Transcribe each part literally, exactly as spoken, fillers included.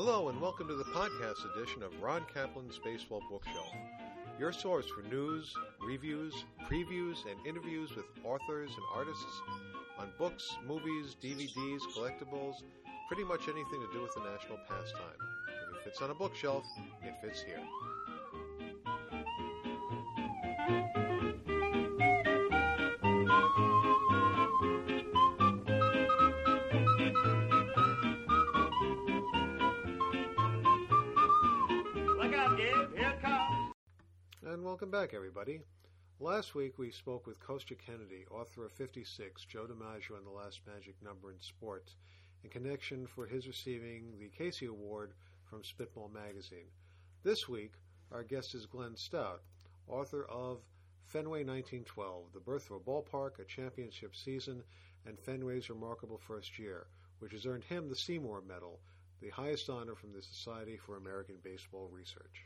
Hello and welcome to the podcast edition of Ron Kaplan's Baseball Bookshelf, your source for news, reviews, previews, and interviews with authors and artists on books, movies, D V Ds, collectibles, pretty much anything to do with the national pastime. If it fits on a bookshelf, it fits here. And welcome back, everybody. Last week we spoke with Kostya Kennedy, author of fifty-six, Joe DiMaggio and the Last Magic Number in Sport, in connection for his receiving the Casey Award from Spitball magazine. This week, our guest is Glenn Stout, author of Fenway nineteen twelve, The Birth of a Ballpark, a Championship Season, and Fenway's Remarkable First Year, which has earned him the Seymour Medal, the highest honor from the Society for American Baseball Research.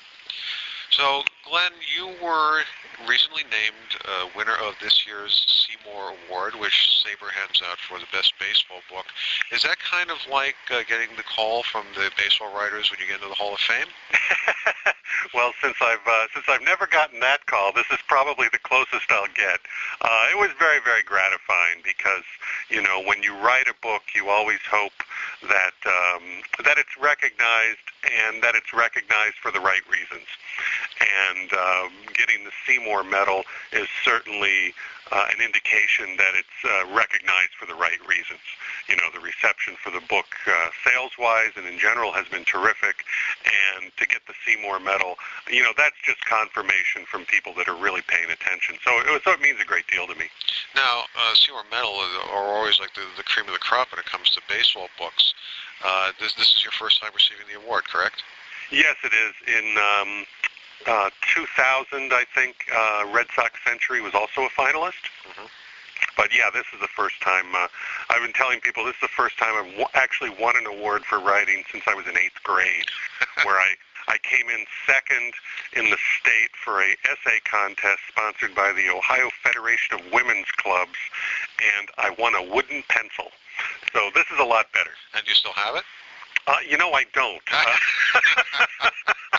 So, Glenn, you were recently named uh, winner of this year's Seymour Award, which SABR hands out for the best baseball book. Is that kind of like uh, getting the call from the baseball writers when you get into the Hall of Fame? Well, since I've uh, since I've never gotten that call, this is probably the closest I'll get. Uh, it was very, very gratifying because, you know, when you write a book, you always hope that um, that it's recognized and that it's recognized for the right reasons. And um, getting the Seymour Medal is certainly uh, an indication that it's uh, recognized for the right reasons. You know, the reception for the book, uh, sales-wise and in general, has been terrific. And to get the Seymour Medal, you know, that's just confirmation from people that are really paying attention. So it, so it means a great deal to me. Now, uh, Seymour Medal are always like the, the cream of the crop when it comes to baseball books. Uh, this, this is your first time receiving the award, correct? Yes, it is. In um, uh, two thousand, I think, uh, Red Sox Century was also a finalist. Mm-hmm. But yeah, this is the first time. Uh, I've been telling people this is the first time I've w- actually won an award for writing since I was in eighth grade, where I, I came in second in the state for a essay contest sponsored by the Ohio Federation of Women's Clubs, and I won a wooden pencil. So this is a lot better. And you still have it? Uh, you know, I don't. Uh,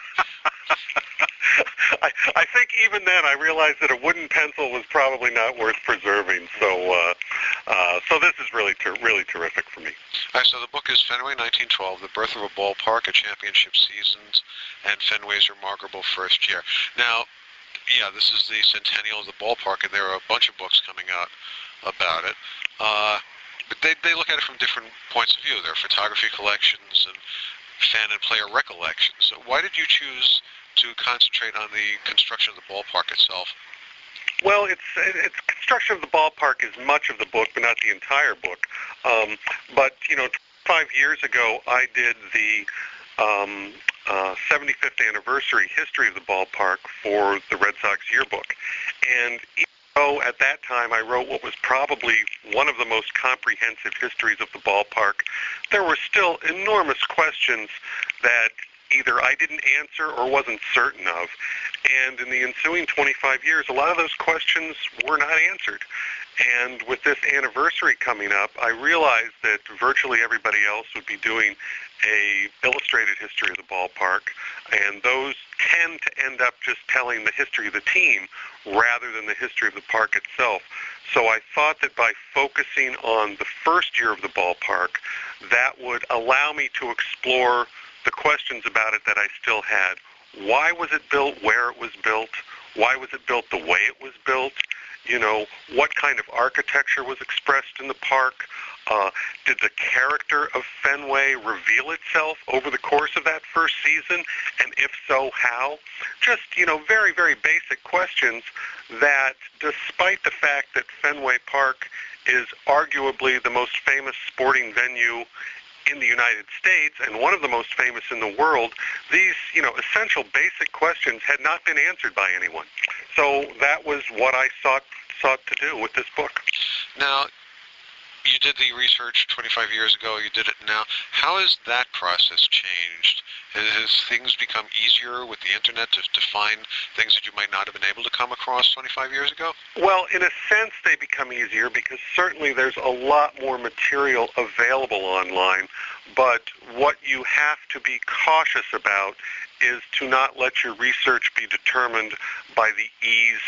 I, I think even then I realized that a wooden pencil was probably not worth preserving. So, uh, uh, so this is really, ter- really terrific for me. All right. So the book is Fenway nineteen twelve: The Birth of a Ballpark, a Championship Seasons, and Fenway's Remarkable First Year. Now, yeah, this is the centennial of the ballpark, and there are a bunch of books coming out about it. Uh, but they they look at it from different points of view. There are photography collections and fan and player recollections. So why did you choose to concentrate on the construction of the ballpark itself? Well, it's it's construction of the ballpark is much of the book, but not the entire book. Um, but you know, five years ago, I did the um, uh, seventy-fifth anniversary history of the ballpark for the Red Sox yearbook, and even though at that time I wrote what was probably one of the most comprehensive histories of the ballpark, there were still enormous questions that either I didn't answer or wasn't certain of. And in the ensuing twenty-five years, a lot of those questions were not answered. And with this anniversary coming up, I realized that virtually everybody else would be doing a illustrated history of the ballpark, and those tend to end up just telling the history of the team rather than the history of the park itself. So I thought that by focusing on the first year of the ballpark, that would allow me to explore the questions about it that I still had. Why was it built where it was built? Why was it built the way it was built? You know, what kind of architecture was expressed in the park? Uh, did the character of Fenway reveal itself over the course of that first season? And if so, how? Just, you know, very, very basic questions that, despite the fact that Fenway Park is arguably the most famous sporting venue in the United States and one of the most famous in the world, these, you know, essential basic questions had not been answered by anyone. So that was what I sought sought to do with this book. Now, you did the research twenty-five years ago, you did it now. How has that process changed? Has, has things become easier with the internet to, to find things that you might not have been able to come across twenty-five years ago? Well, in a sense, they become easier because certainly there's a lot more material available online, but what you have to be cautious about is to not let your research be determined by the ease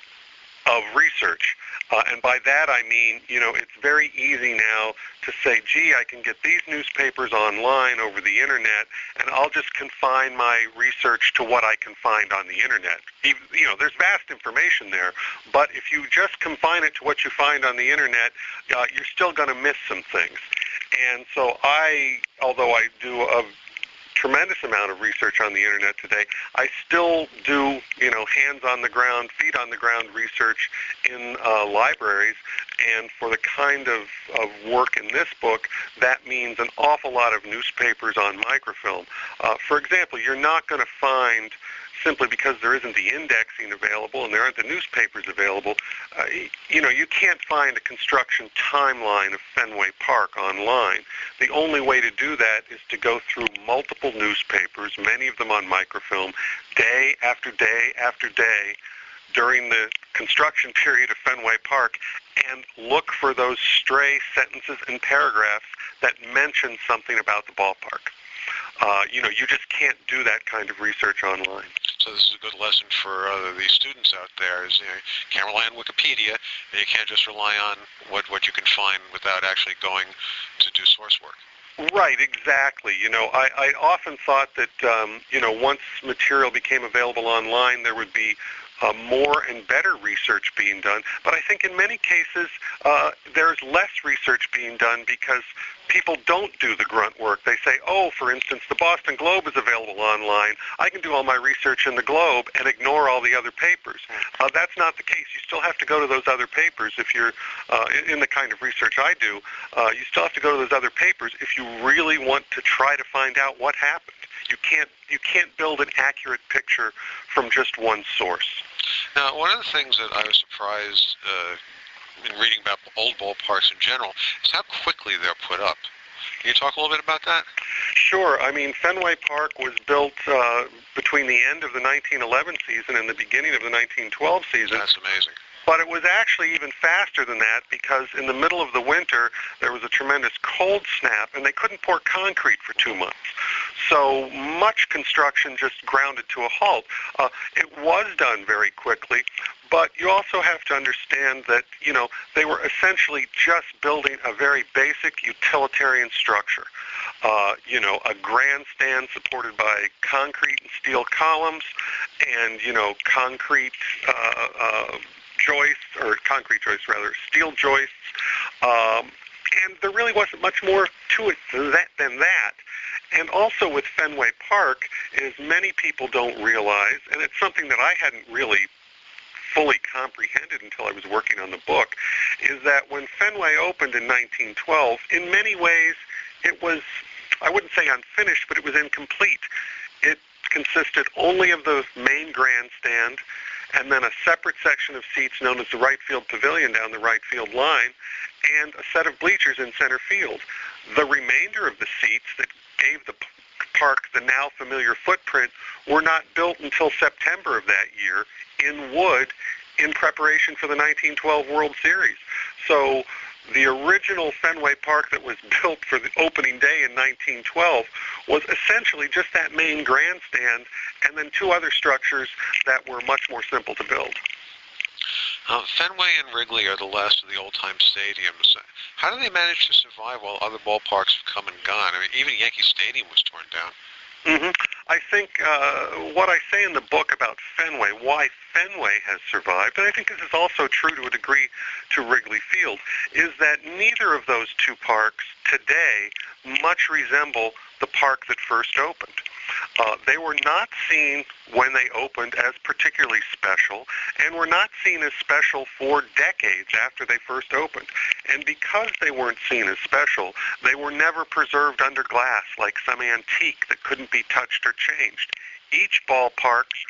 of research. Uh, and by that I mean, you know, it's very easy now to say, gee, I can get these newspapers online over the internet, and I'll just confine my research to what I can find on the internet. Even, you know, there's vast information there, but if you just confine it to what you find on the internet, uh, you're still going to miss some things. And so I, although I do a tremendous amount of research on the internet today, I still do, you know, hands-on-the-ground, feet-on-the-ground research in uh, libraries, and for the kind of, of work in this book, that means an awful lot of newspapers on microfilm. Uh, for example, you're not going to find, simply because there isn't the indexing available and there aren't the newspapers available, uh, you know, you can't find a construction timeline of Fenway Park online. The only way to do that is to go through multiple newspapers, many of them on microfilm, day after day after day during the construction period of Fenway Park, and look for those stray sentences and paragraphs that mention something about the ballpark. Uh, you know, you just can't do that kind of research online. So this is a good lesson for uh, the students out there. Is, you know, you can't rely on Wikipedia, and you can't just rely on what, what you can find without actually going to do source work. Right, exactly. You know, I, I often thought that, um, you know, once material became available online, there would be Uh, more and better research being done. But I think in many cases uh, there's less research being done because people don't do the grunt work. They say, oh, for instance, the Boston Globe is available online. I can do all my research in the Globe and ignore all the other papers. Uh, that's not the case. You still have to go to those other papers if you're uh, in the kind of research I do. Uh, you still have to go to those other papers if you really want to try to find out what happened. You can't you can't build an accurate picture from just one source. Now, one of the things that I was surprised uh, in reading about old ballparks in general is how quickly they're put up. Can you talk a little bit about that? Sure. I mean, Fenway Park was built uh, between the end of the nineteen eleven season and the beginning of the nineteen twelve season. That's amazing. But it was actually even faster than that because in the middle of the winter, there was a tremendous cold snap, and they couldn't pour concrete for two months. So much construction just grounded to a halt. Uh, it was done very quickly, but you also have to understand that, you know, they were essentially just building a very basic utilitarian structure. Uh, you know, a grandstand supported by concrete and steel columns and, you know, concrete uh, uh, joists, or concrete joists rather, steel joists, um, and there really wasn't much more to it than that, than that. And also with Fenway Park, as many people don't realize, and it's something that I hadn't really fully comprehended until I was working on the book, is that when Fenway opened in nineteen twelve, in many ways it was, I wouldn't say unfinished, but it was incomplete. It consisted only of the main grandstand and then a separate section of seats known as the right field pavilion down the right field line, and a set of bleachers in center field. The remainder of the seats that gave the park the now familiar footprint were not built until September of that year in wood in preparation for the nineteen twelve World Series. So the original Fenway Park that was built for the opening day in nineteen twelve was essentially just that main grandstand and then two other structures that were much more simple to build. Uh, Fenway and Wrigley are the last of the old-time stadiums. How do they manage to survive while other ballparks have come and gone? I mean, even Yankee Stadium was torn down. Mm-hmm. I think uh, what I say in the book about Fenway, why Fenway has survived, and I think this is also true to a degree to Wrigley Field, is that neither of those two parks today much resemble the park that first opened. Uh, they were not seen when they opened as particularly special, and were not seen as special for decades after they first opened. And because they weren't seen as special, they were never preserved under glass like some antique that couldn't be touched or changed. Each ballpark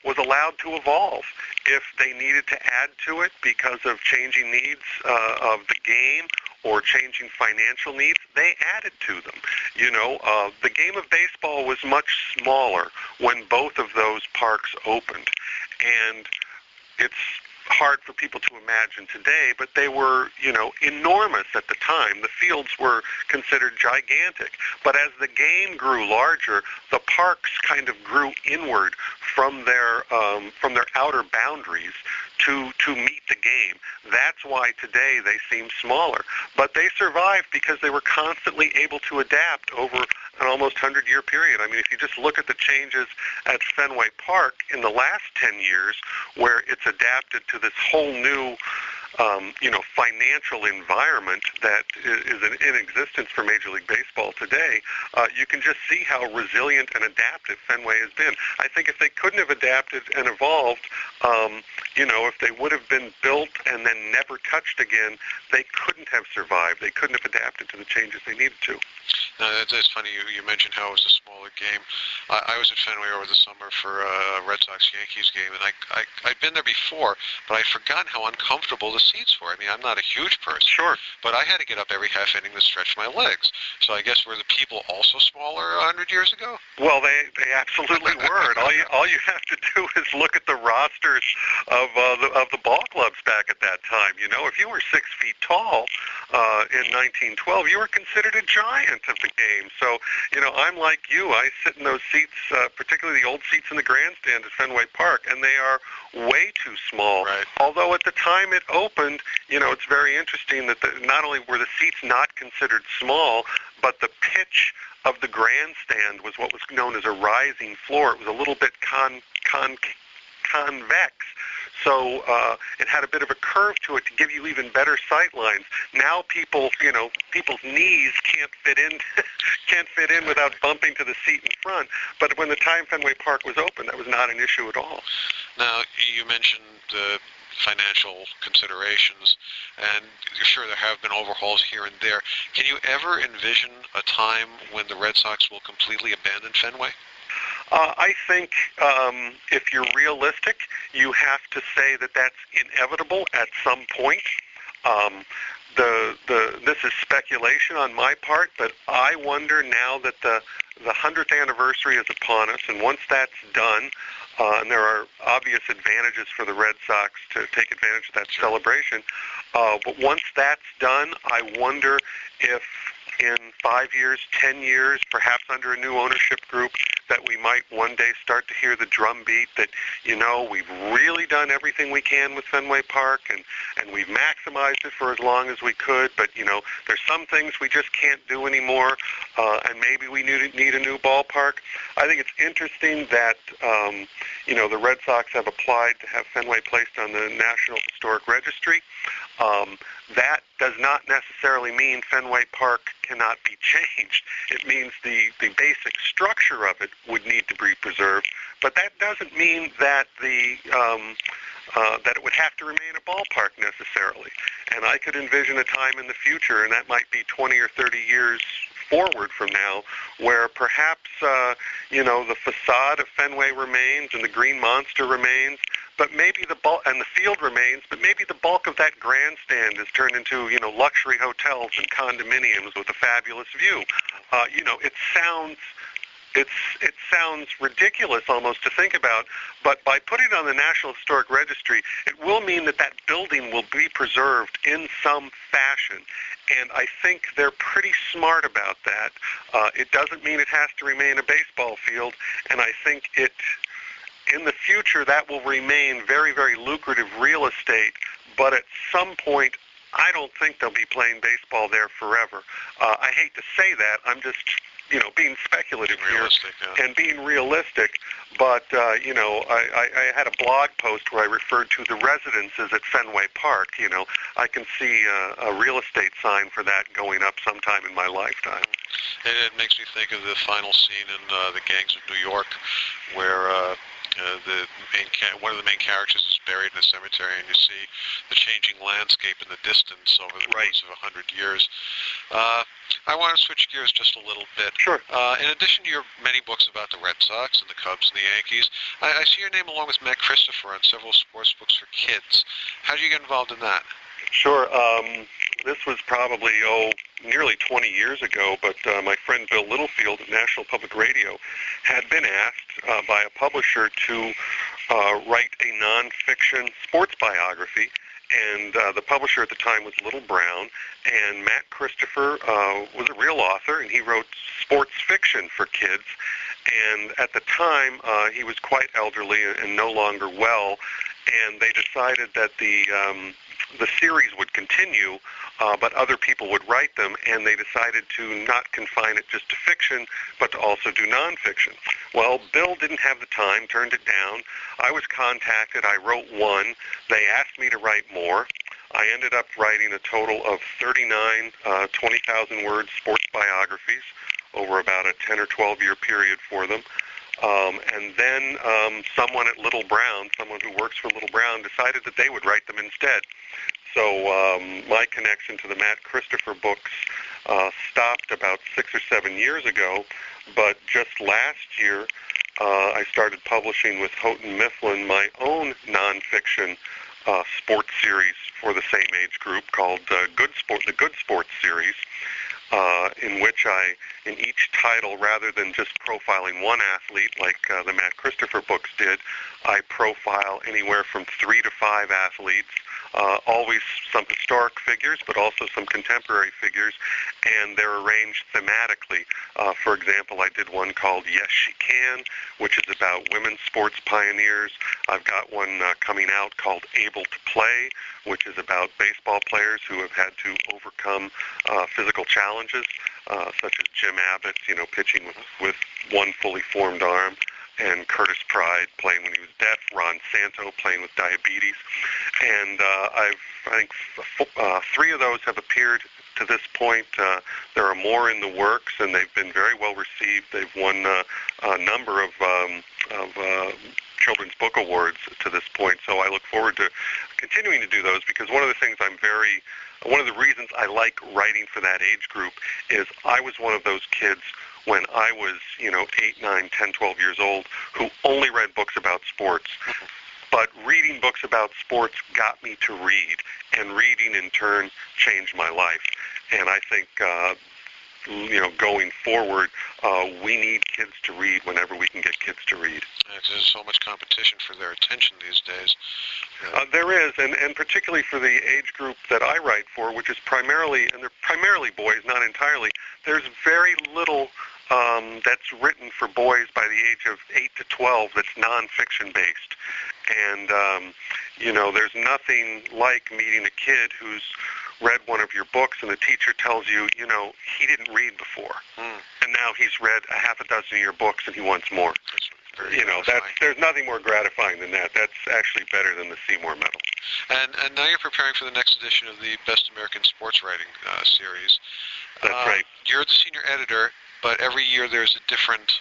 was allowed to evolve. If they needed to add to it because of changing needs uh, of the game or changing financial needs, they added to them. You know, uh, the game of baseball was much smaller when both of those parks opened. And it's hard for people to imagine today, but they were, you know, enormous at the time. The fields were considered gigantic. But as the game grew larger, the parks kind of grew inward from their um, from their outer boundaries to to meet the game. That's why today they seem smaller. But they survived because they were constantly able to adapt over an almost hundred-year period. I mean, if you just look at the changes at Fenway Park in the last ten years, where it's adapted to this whole new Um, you know, financial environment that is in, in existence for Major League Baseball today, uh, you can just see how resilient and adaptive Fenway has been. I think if they couldn't have adapted and evolved, um, you know, if they would have been built and then never touched again, they couldn't have survived. They couldn't have adapted to the changes they needed to. No, it's, it's funny you, you mentioned how it was a smaller game. I, I was at Fenway over the summer for a Red Sox-Yankees game, and I, I, I'd been there before, but I'd forgotten how uncomfortable the seats were. I mean, I'm not a huge person. Sure. But I had to get up every half inning to stretch my legs. So I guess were the people also smaller a hundred years ago? Well, they, they absolutely were. And all you all you have to do is look at the rosters of uh, the of the ball clubs back at that time. You know, if you were six feet tall uh, in nineteen twelve, you were considered a giant of the game. So, you know, I'm like you. I sit in those seats, uh, particularly the old seats in the grandstand at Fenway Park, and they are way too small. Right. Although at the time it opened, you know, it's very interesting that the, not only were the seats not considered small, but the pitch of the grandstand was what was known as a rising floor. It was a little bit con, con, convex. So uh, it had a bit of a curve to it to give you even better sight lines. Now people, you know, people's knees can't fit in, can't fit in without bumping to the seat in front. But when the time Fenway Park was open, that was not an issue at all. Now, you mentioned the financial considerations, and sure, there have been overhauls here and there. Can you ever envision a time when the Red Sox will completely abandon Fenway? Uh, I think um, if you're realistic, you have to say that that's inevitable at some point. Um, the the this is speculation on my part, but I wonder now that the the hundredth anniversary is upon us, and once that's done, uh, and there are obvious advantages for the Red Sox to take advantage of that celebration. Uh, but once that's done, I wonder if in five years, ten years, perhaps under a new ownership group, that we might one day start to hear the drumbeat that, you know, we've really done everything we can with Fenway Park, and, and we've maximized it for as long as we could, but, you know, there's some things we just can't do anymore, uh, and maybe we need, need a new ballpark. I think it's interesting that, um, you know, the Red Sox have applied to have Fenway placed on the National Historic Registry. Um, that does not necessarily mean Fenway Park cannot be changed. It means the, the basic structure of it would need to be preserved, but that doesn't mean that the um, uh, that it would have to remain a ballpark necessarily. And I could envision a time in the future, and that might be twenty or thirty years forward from now, where perhaps uh, you know, the facade of Fenway remains and the Green Monster remains, but maybe the bulk, and the field remains, but maybe the bulk of that grandstand is turned into, you know, luxury hotels and condominiums with a fabulous view. Uh, you know, it sounds it's it sounds ridiculous almost to think about, but by putting it on the National Historic Registry, it will mean that that building will be preserved in some fashion. And I think they're pretty smart about that. Uh, it doesn't mean it has to remain a baseball field, and I think it, in the future, that will remain very, very lucrative real estate, but at some point, I don't think they'll be playing baseball there forever. Uh, I hate to say that. I'm just, you know, being speculative here yeah. and being realistic. But, uh, you know, I, I, I had a blog post where I referred to the residences at Fenway Park. You know, I can see uh, a real estate sign for that going up sometime in my lifetime. And it makes me think of the final scene in uh, The Gangs of New York, where uh, uh, the main ca- one of the main characters is buried in a cemetery, and you see the changing landscape in the distance over the right. course of a hundred years. Uh, I want to switch gears just a little bit. Sure. Uh, in addition to your many books about the Red Sox and the Cubs and the Yankees, I, I see your name along with Matt Christopher on several sports books for kids. How did you get involved in that? Sure. Um, this was probably, oh, nearly twenty years ago, but uh, my friend Bill Littlefield at National Public Radio had been asked uh, by a publisher to uh, write a nonfiction sports biography. And uh, the publisher at the time was Little Brown, and Matt Christopher uh, was a real author, and he wrote sports fiction for kids. And at the time, uh, he was quite elderly and no longer well, and they decided that the um, the series would continue, uh, but other people would write them, and they decided to not confine it just to fiction, but to also do nonfiction. Well, Bill didn't have the time, turned it down. I was contacted. I wrote one. They asked me to write more. I ended up writing a total of thirty-nine uh, twenty thousand word sports biographies over about a ten or twelve year period for them. Um, and then um, someone at Little Brown, someone who works for Little Brown, decided that they would write them instead. So um, my connection to the Matt Christopher books uh, stopped about six or seven years ago, but just last year uh, I started publishing with Houghton Mifflin my own nonfiction uh, sports series for the same age group called uh, Good Sport, the Good Sports series. Uh, in which I, in each title, rather than just profiling one athlete like uh, the Matt Christopher books did, I profile anywhere from three to five athletes, uh, always some historic figures, but also some contemporary figures, and they're arranged thematically. Uh, for example, I did one called Yes, She Can, which is about women's sports pioneers. I've got one uh, coming out called Able to Play, which is about baseball players who have had to overcome uh, physical challenges, uh, such as Jim Abbott, you know, pitching with, with one fully formed arm, and Curtis Pride playing when he was deaf, Ron Santo playing with diabetes. And uh, I've, I think f- uh, three of those have appeared to this point. Uh, there are more in the works, and they've been very well received. They've won uh, a number of, um, of uh, Children's Book Awards to this point, so I look forward to continuing to do those, because one of the things I'm very, one of the reasons I like writing for that age group is I was one of those kids when I was, you know, eight, nine, ten, twelve years old who only read books about sports. But reading books about sports got me to read, and reading in turn changed my life. And I think, uh, you know, going forward, uh, we need kids to read whenever we can get kids to read. There's so much competition for their attention these days. Uh, there is, and, and particularly for the age group that I write for, which is primarily, and they're primarily boys, not entirely, there's very little um, that's written for boys by the age of eight to twelve that's nonfiction based. And, um, you know, there's nothing like meeting a kid who's read one of your books and the teacher tells you, you know, he didn't read before. Mm. And now he's read a half a dozen of your books and he wants more. That's you know, that's, there's nothing more gratifying than that. That's actually better than the Seymour Medal. And, and now you're preparing for the next edition of the Best American Sports Writing uh, series. That's uh, right. You're the senior editor, but every year there's a different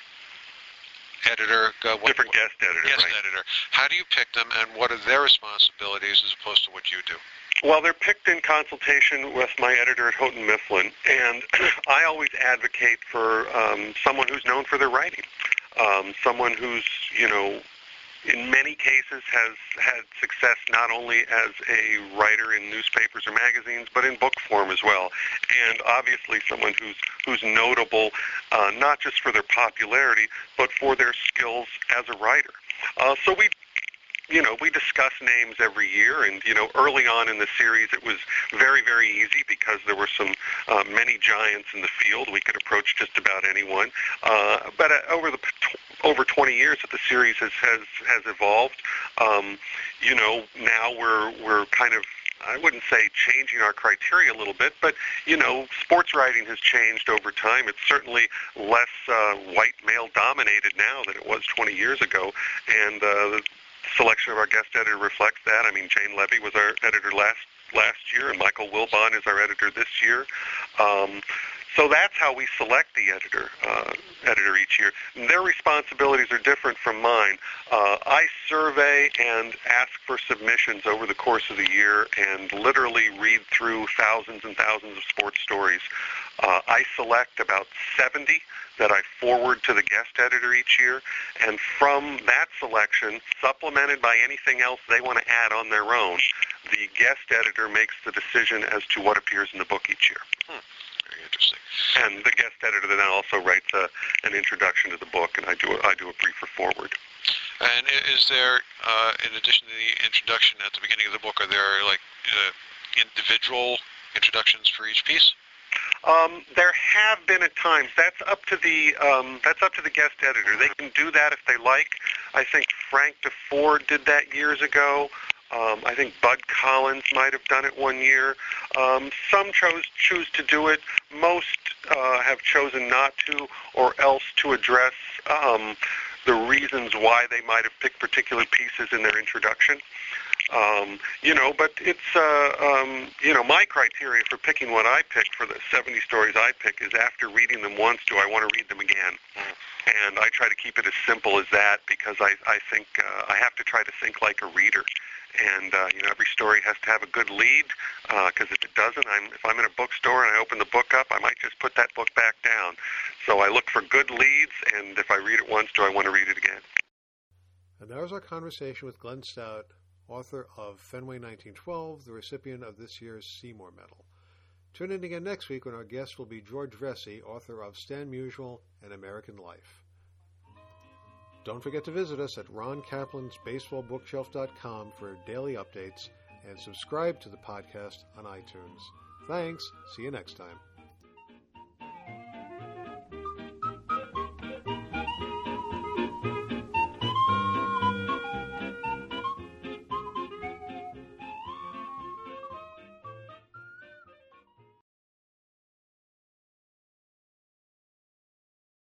editor. Uh, what, different guest editor, Guest right. editor. How do you pick them, and what are their responsibilities as opposed to what you do? Well, they're picked in consultation with my editor at Houghton Mifflin, and I always advocate for um, someone who's known for their writing, um, someone who's, you know, in many cases has had success not only as a writer in newspapers or magazines, but in book form as well, and obviously someone who's who's notable uh, not just for their popularity, but for their skills as a writer. Uh, so we You know, we discuss names every year, and, you know, early on in the series it was very, very easy because there were some uh, many giants in the field. We could approach just about anyone. Uh, but uh, over the over twenty years that the series has has, has evolved, um, you know, now we're we're kind of, I wouldn't say changing our criteria a little bit, but, you know, sports writing has changed over time. It's certainly less uh, white male dominated now than it was twenty years ago, and uh, the selection of our guest editor reflects that. I mean, Jane Levy was our editor last last year, and Michael Wilbon is our editor this year. Um, so that's how we select the editor uh, editor each year. And their responsibilities are different from mine. Uh, I survey and ask for submissions over the course of the year and literally read through thousands and thousands of sports stories. Uh, I select about seventy that I forward to the guest editor each year, and from that selection, supplemented by anything else they want to add on their own, the guest editor makes the decision as to what appears in the book each year. Hmm. Very interesting. And the guest editor then also writes a, an introduction to the book, and I do a, I do a brief or forward. And is there, uh, in addition to the introduction at the beginning of the book, are there like uh, individual introductions for each piece? Um, there have been at times. That's up to the um, that's up to the guest editor. They can do that if they like. I think Frank DeFord did that years ago. Um, I think Bud Collins might have done it one year. Um, some chose choose to do it. Most uh, have chosen not to, or else to address um, the reasons why they might have picked particular pieces in their introduction. Um, you know, but it's, uh, um, you know, my criteria for picking what I pick for the seventy stories I pick is after reading them once, do I want to read them again? And I try to keep it as simple as that because I, I think uh, I have to try to think like a reader. And, uh, you know, every story has to have a good lead because uh, if it doesn't, I'm, if I'm in a bookstore and I open the book up, I might just put that book back down. So I look for good leads, and if I read it once, do I want to read it again? And that was our conversation with Glenn Stout, author of Fenway nineteen twelve, the recipient of this year's Seymour Medal. Tune in again next week when our guest will be George Vesey, author of Stan Musial and American Life. Don't forget to visit us at ron kaplans baseball bookshelf dot com for daily updates and subscribe to the podcast on iTunes. Thanks. See you next time.